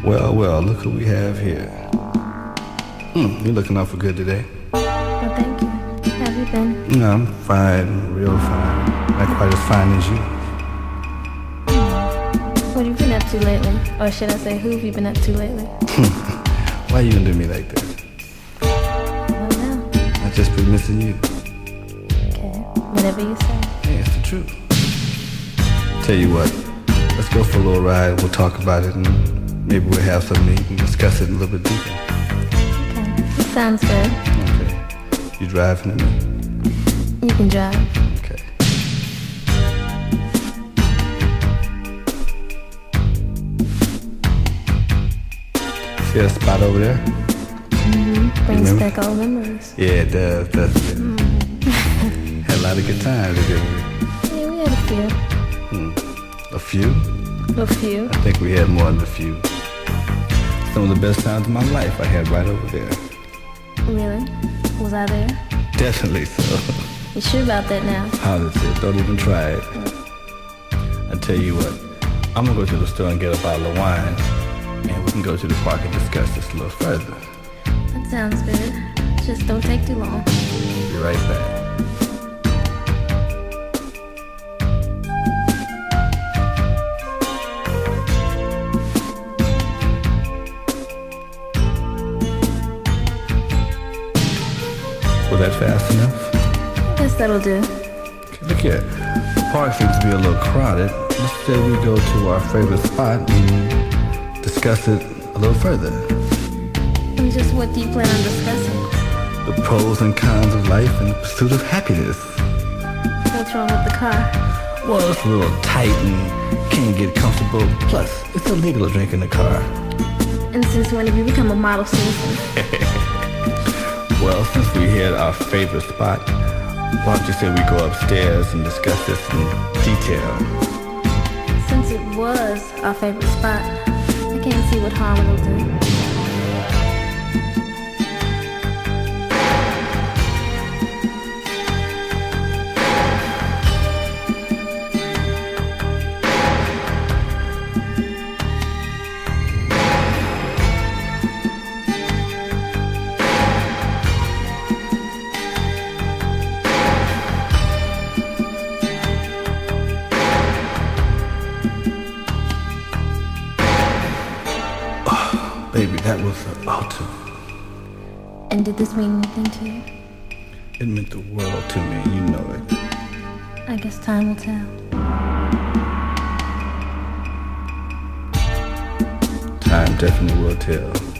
Well, well, look who we have here. You're looking awful good today. Well, thank you. How have you been? No, I'm fine, real fine. Not quite as fine as you. What have you been up to lately? Or should I say, who have you been up to lately? Why you gonna do me like that? Well, no. I just been missing you. Okay, whatever you say. Yeah, it's the truth. Tell you what, let's go for a little ride. We'll talk about it and maybe we'll have something to eat and discuss it a little bit deeper. Okay, that sounds good. Okay. You driving to me? You can drive. Okay. See that spot over there? Brings Remember? back old memories. Yeah, it does, doesn't it? Had a lot of good times, didn't we? Yeah, we had a few. A few? A few. I think we had more than a few. Some of the best times of my life I had right over there. Really? Was I there? Definitely so. You sure about that now? Positive. Don't even try it. I tell you what, I'm gonna go to the store and get a bottle of wine, and we can go to the park and discuss this a little further. That sounds good. Just don't take too long. Be right back. Was that fast enough? I guess that'll do. Okay, look here. The park seems to be a little crowded. Let's say we go to our favorite spot and discuss it a little further. And just what do you plan on discussing? The pros and cons of life and the pursuit of happiness. What's wrong with the car? Well, it's a little tight and can't get comfortable. Plus, it's illegal to drink in the car. And since when have you become a model citizen? Well, since we're here at our favorite spot, why don't you say we go upstairs and discuss this in detail? Since it was our favorite spot, I can't see what harm it'll do. Baby, that was about to. And did this mean anything to you? It meant the world to me, you know it. I guess time will tell. Time definitely will tell.